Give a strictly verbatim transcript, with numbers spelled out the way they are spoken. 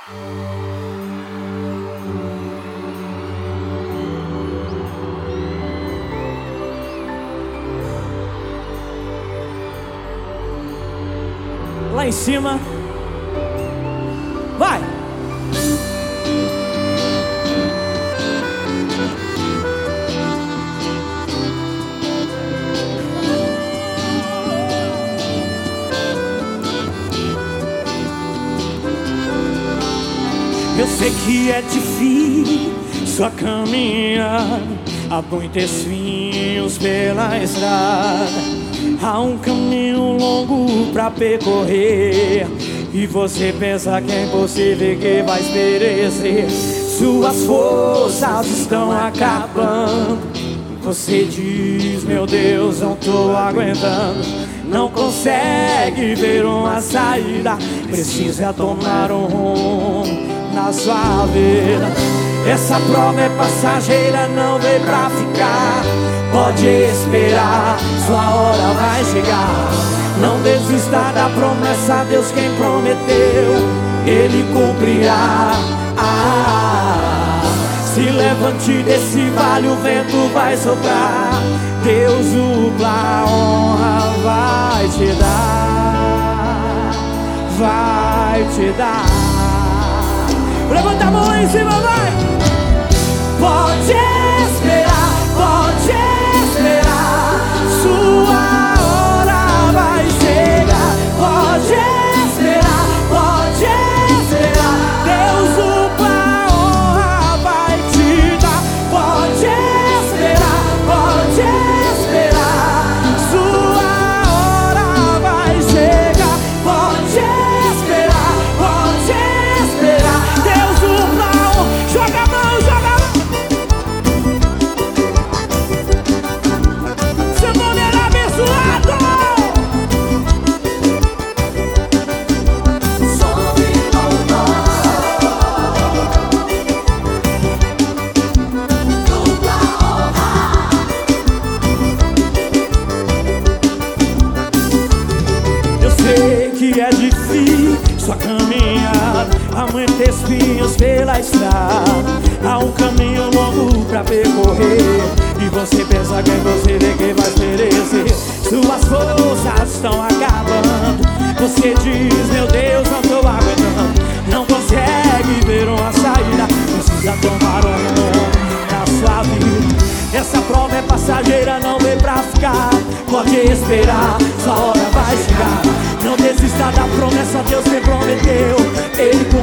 Lá em cima. Vai! Eu sei que é difícil a caminhar, há muitos espinhos pela estrada. Há um caminho longo pra percorrer, e você pensa que é impossível, que vai perecer. Suas forças estão acabando. Você diz, meu Deus, não tô aguentando. Não consegue ver uma saída, precisa tomar um rumo na sua vida. Essa prova é passageira, não veio pra ficar. Pode esperar, sua hora vai chegar. Não desista da promessa, Deus quem prometeu, Ele cumprirá. Ah, se levante desse vale, o vento vai soprar. Deus dupla honra vai te dar, vai te dar. Levanta a mão lá em cima, vai! Pode esperar, pode esperar, sua hora vai chegar. Pode esperar, pode esperar, Deus dupla honra vai te dar. Pode esperar, pode esperar, sua hora vai chegar. Pode esperar, pode esperar, Deus dupla honra. Joga a mão, joga a mão. É difícil a caminhada, há muitos espinhos pela estrada. Há um caminho longo pra percorrer, e você pensa que é você vê que vai perecer. Suas forças estão acabando. Você diz, meu Deus, não tô aguentando. Não consegue ver uma saída, precisa tomar um rumo na sua vida. Essa prova é passageira, não veio pra ficar. Pode esperar, sua hora vai chegar. Não desista da promessa, Deus te prometeu, Ele